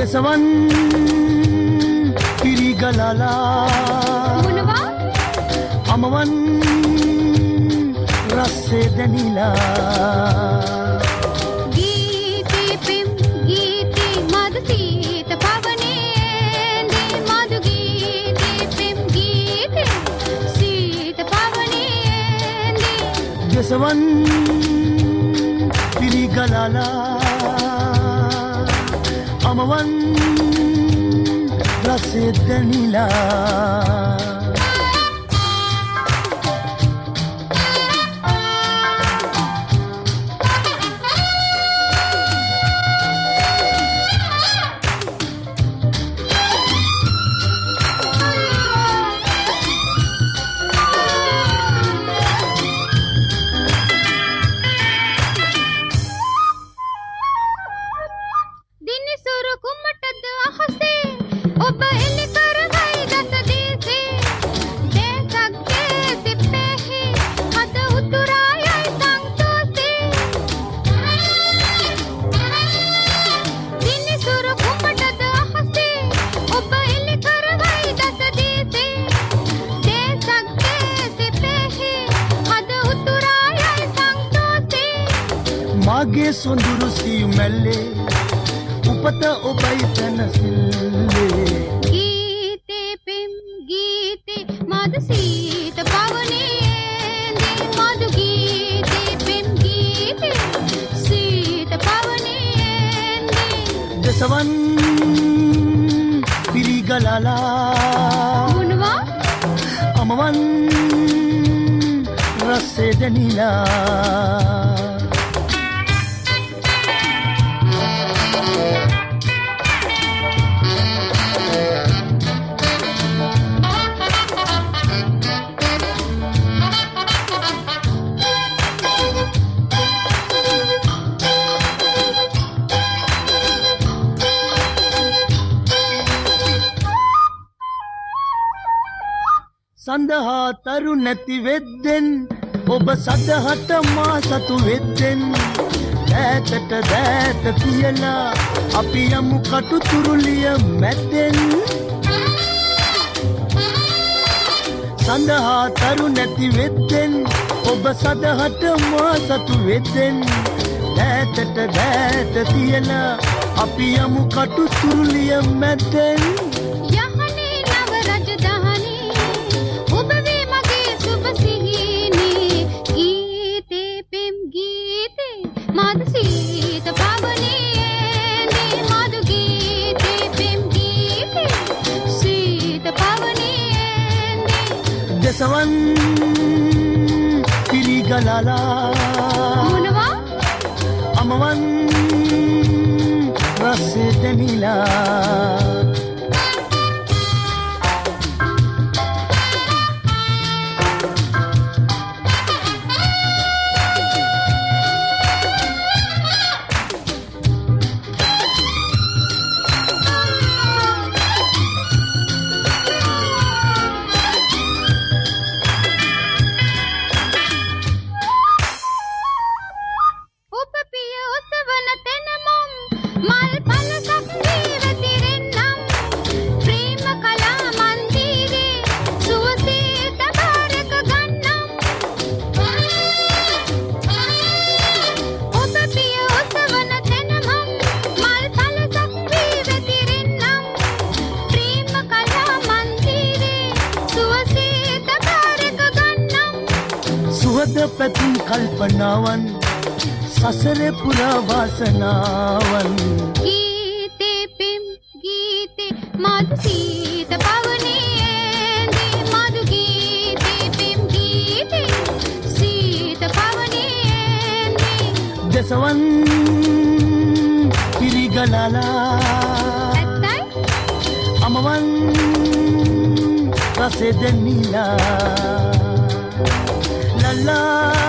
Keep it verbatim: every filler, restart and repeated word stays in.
දසවන් පිරිගලලා මොනවා අමවන් රස්සේ දැනිලා ගීතේ පෙම් ගීතේ මధు සීත පවනේ මధు ගීතේ පෙම් ගීතේ සීත පවනේ දසවන් පිරිගලලා අමවන් රස්සේ දැනිලා මාගේ සොඳුරු සියුමැල්ලේ උපත ඔබයි තනසිල්ලේ ගීතේ පෙම් ගීතේ මధు සීත පවනේ මధు ගීතේ පෙම් ගීතේ සීත පවනේ දසවන් පිරිගලලා මොනවා අමවන් රස්සේ දැනිලා සඳහා තරු නැති වෙද්දෙන් ඔබ සදහට මා සතු වෙද්දෙන් ඈතට දෑත තියලා අපි යමු කටු තුරුලිය මැද්දෙන් සඳහා තරු නැති වෙද්දෙන් ඔබ සදහට මා සතු වෙද්දෙන් ඈතට දෑත තියලා අපි යමු කටු තුරුලිය මැද්දෙන් මధు සීත පවනේ මధు ගීතේ පෙම් ගීතේ සීත පවනේ දසවන් පිරිගලලා මොනවා අමවන් රස්සේ දැනිලා සුවද පැතුම් කල්පනාවන් සසරේ පුරා වාසනාවන් ගීතේ පෙම් ගීතේ මధు සීත පවනේ මధు ගීතේ පෙම් ගීතේ සීත පවනේ දසවන් පිරිගලලා ඇත්තයි අමවන් රස්සේ දැනිලා la la